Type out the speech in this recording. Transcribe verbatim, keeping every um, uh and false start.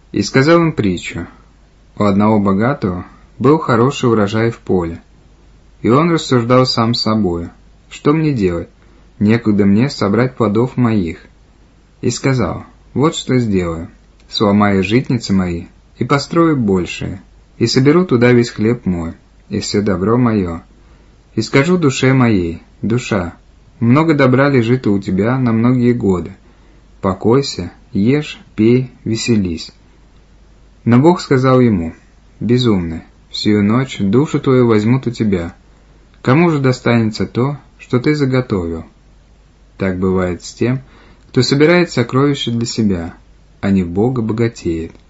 И сказал им притчу. У одного богатого был хороший урожай в поле, и он рассуждал сам с собою: что мне делать? Некогда мне собрать плодов моих. И сказал: вот что сделаю. Сломаю житницы мои и построю большие, и соберу туда весь хлеб мой, и все добро мое. И скажу душе моей: душа, много добра лежит у тебя на многие годы. Покойся, ешь, пей, веселись. Но Бог сказал ему: безумный, всю ночь душу твою возьмут у тебя. Кому же достанется то, что ты заготовил? Так бывает с тем, кто собирает сокровища для себя, а не в Бога богатеет.